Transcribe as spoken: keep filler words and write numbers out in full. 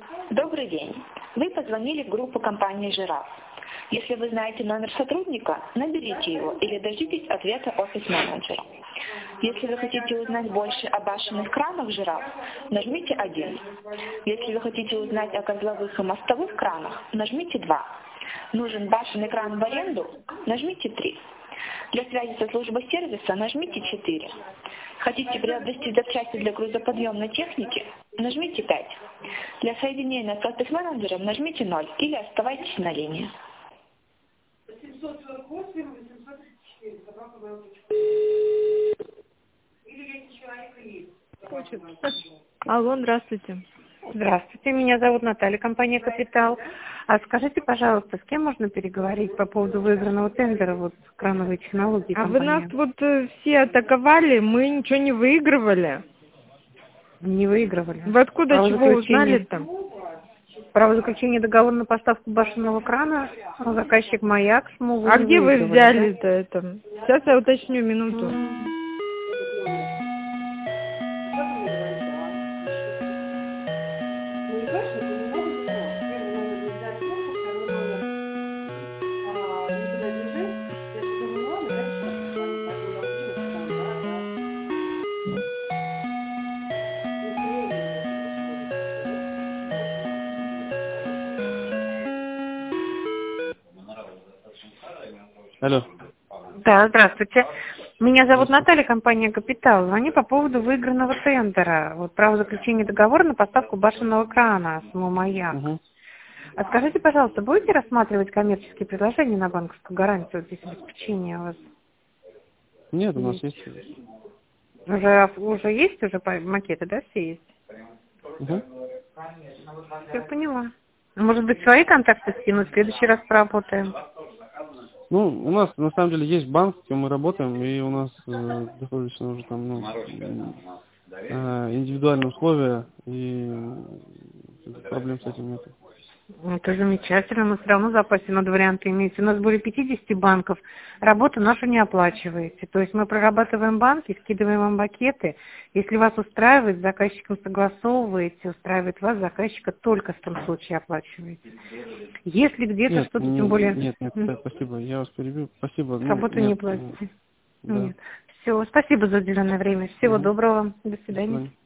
Добрый день. Вы позвонили в группу компании «Жираф». Если вы знаете номер сотрудника, наберите его или дождитесь ответа офис-менеджера. Если вы хотите узнать больше о башенных кранах «Жираф», нажмите один. Если вы хотите узнать о козловых и мостовых кранах, нажмите два. Нужен башенный кран в аренду, нажмите три. Для связи со службой сервиса нажмите четыре. Хотите приобрести запчасти для грузоподъемной техники? Нажмите пять. Для соединения с офис-менеджером нажмите ноль или оставайтесь на линии. семьсот сорок восемь восемьсот тридцать четыре. Собака была Или если человека есть. Хочет. Алло, здравствуйте. Здравствуйте, меня зовут Наталья, компания «Капитал». А скажите, пожалуйста, с кем можно переговорить по поводу выигранного тендера, вот, крановой технологии А вы компании? нас вот э, все атаковали, мы ничего не выигрывали. Не выигрывали. Вы откуда Право чего заключения- узнали там? Право заключения договора на поставку башенного крана, заказчик «Маяк», СМУ, вы А не где вы выигрывали, взяли-то это? Сейчас я уточню, минуту. Алло. Да, здравствуйте. Меня зовут Наталья, компания «Капитал». Звоню по поводу выигранного тендера. Вот право заключения договора на поставку башенного крана СМУ «Маяк». Угу. А скажите, пожалуйста, будете рассматривать коммерческие предложения на банковскую гарантию вот здесь обеспечения у вас? Нет, у нас есть. Уже, уже есть уже по- макеты, да, все есть? Угу. Я поняла. Может быть, свои контакты скинуть, в следующий раз поработаем. Ну, у нас на самом деле есть банк, с кем мы работаем, и у нас э, достаточно уже там, ну, э, индивидуальные условия, и э, проблем с этим нет. Это замечательно, но все равно в запасе надо варианты иметь. У нас более пятидесяти банков, работу нашу не оплачиваете. То есть мы прорабатываем банки, скидываем вам пакеты. Если вас устраивает, с заказчиком согласовываете, устраивает вас, заказчика только в том случае оплачиваете. Если где-то Нет, что-то, не- тем более... Нет, нет, так, спасибо, я вас перебью, спасибо. ну, Работу нет, не платите. да. Нет. Все, спасибо за уделенное время. Всего Мгм. доброго. До До свидания. свидания.